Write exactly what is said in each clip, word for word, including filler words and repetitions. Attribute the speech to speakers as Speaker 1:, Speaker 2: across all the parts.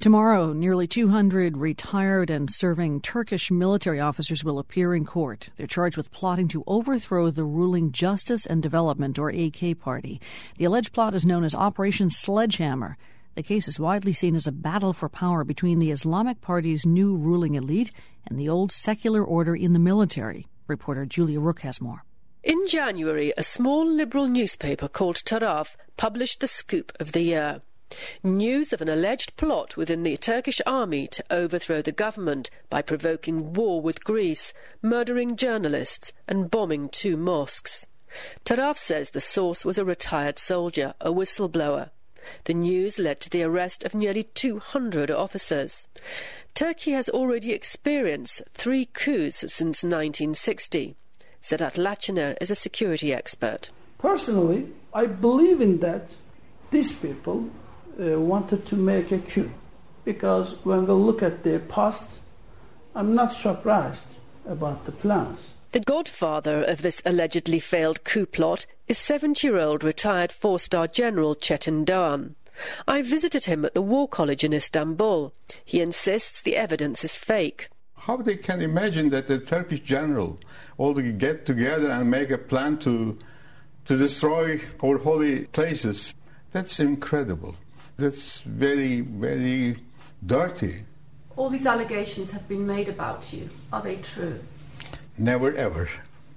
Speaker 1: Tomorrow, nearly two hundred retired and serving Turkish military officers will appear in court. They're charged with plotting to overthrow the ruling Justice and Development, or A K, party. The alleged plot is known as Operation Sledgehammer. The case is widely seen as a battle for power between the Islamic Party's new ruling elite and the old secular order in the military. Reporter Julia Rook has more.
Speaker 2: In January, a small liberal newspaper called Taraf published the scoop of the year. News of an alleged plot within the Turkish army to overthrow the government by provoking war with Greece, murdering journalists and bombing two mosques. Taraf says the source was a retired soldier, a whistleblower. The news led to the arrest of nearly two hundred officers. Turkey has already experienced three coups since nineteen sixty. Sedat Laçiner is a security expert.
Speaker 3: Personally, I believe in that these people Uh, wanted to make a coup, because when we look at their past, I'm not surprised about the plans.
Speaker 2: The godfather of this allegedly failed coup plot is seventy-year-old retired four-star General Çetin Doğan. I visited him at the War College in Istanbul. He insists the evidence is fake.
Speaker 4: How they can imagine that the Turkish general all get together and make a plan to to destroy our holy places? That's incredible. That's very, very dirty.
Speaker 5: All these allegations have been made about you. Are they true?
Speaker 4: Never, ever.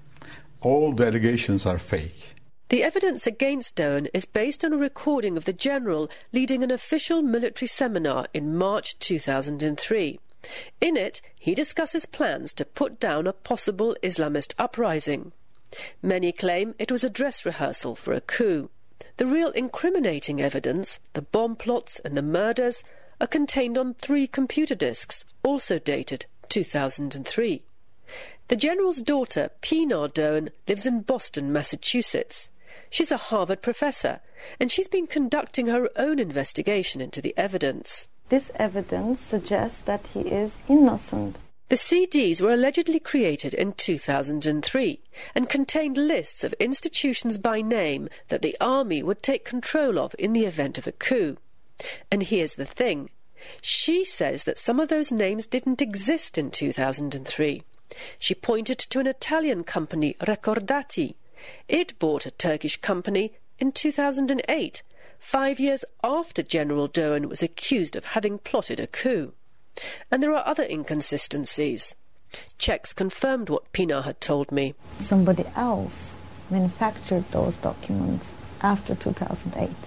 Speaker 4: All the allegations are fake.
Speaker 2: The evidence against Doğan is based on a recording of the general leading an official military seminar in March two thousand three. In it, he discusses plans to put down a possible Islamist uprising. Many claim it was a dress rehearsal for a coup. The real incriminating evidence, the bomb plots and the murders, are contained on three computer disks, also dated two thousand three. The general's daughter, Pinar Doğan, lives in Boston, Massachusetts. She's a Harvard professor, and she's been conducting her own investigation into the evidence.
Speaker 6: This evidence suggests that he is innocent.
Speaker 2: The C Ds were allegedly created in two thousand three and contained lists of institutions by name that the army would take control of in the event of a coup. And here's the thing. She says that some of those names didn't exist in two thousand three. She pointed to an Italian company, Recordati. It bought a Turkish company in two thousand eight, five years after General Doğan was accused of having plotted a coup. And there are other inconsistencies. Checks confirmed what Pinar had told me.
Speaker 6: Somebody else manufactured those documents after two thousand eight.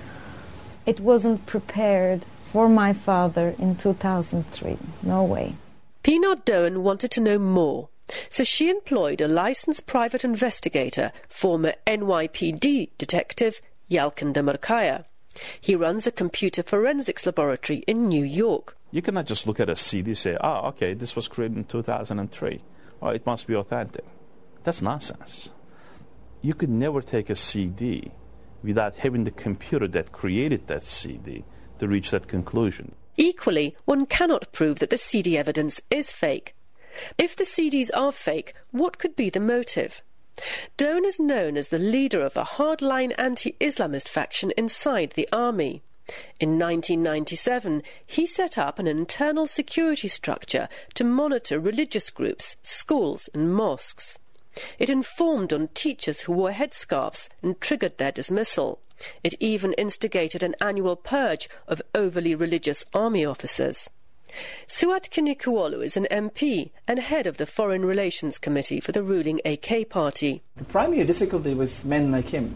Speaker 6: It wasn't prepared for my father in two thousand three. No way.
Speaker 2: Pinar Doğan wanted to know more, so she employed a licensed private investigator, former N Y P D detective Yalçın Demirkaya. He runs a computer forensics laboratory in New York.
Speaker 7: You cannot just look at a C D and say, oh, okay, this was created in two thousand three. Oh, it must be authentic. That's nonsense. You could never take a C D without having the computer that created that C D to reach that conclusion.
Speaker 2: Equally, one cannot prove that the C D evidence is fake. If the C Ds are fake, what could be the motive? Doğan is known as the leader of a hardline anti-Islamist faction inside the army. In nineteen ninety-seven, he set up an internal security structure to monitor religious groups, schools and mosques. It informed on teachers who wore headscarves and triggered their dismissal. It even instigated an annual purge of overly religious army officers. Suat Kılıçdaroğlu is an M P and head of the Foreign Relations Committee for the ruling A K party.
Speaker 8: The primary difficulty with men like him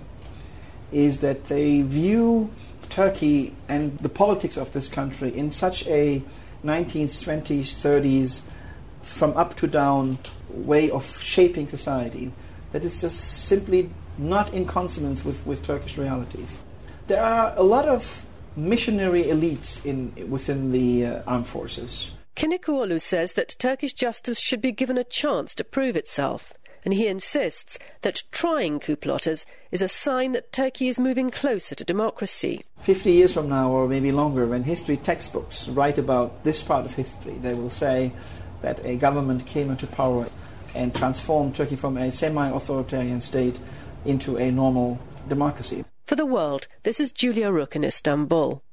Speaker 8: is that they view Turkey and the politics of this country in such a nineteen twenties, thirties, from up to down way of shaping society that it's just simply not in consonance with, with Turkish realities. There are a lot of missionary elites in within the uh, armed forces.
Speaker 2: Kılıçdaroğlu says that Turkish justice should be given a chance to prove itself, and he insists that trying coup plotters is a sign that Turkey is moving closer to democracy.
Speaker 8: Fifty years from now, or maybe longer, when history textbooks write about this part of history, they will say that a government came into power and transformed Turkey from a semi-authoritarian state into a normal democracy.
Speaker 2: For The World, this is Julia Rook in Istanbul.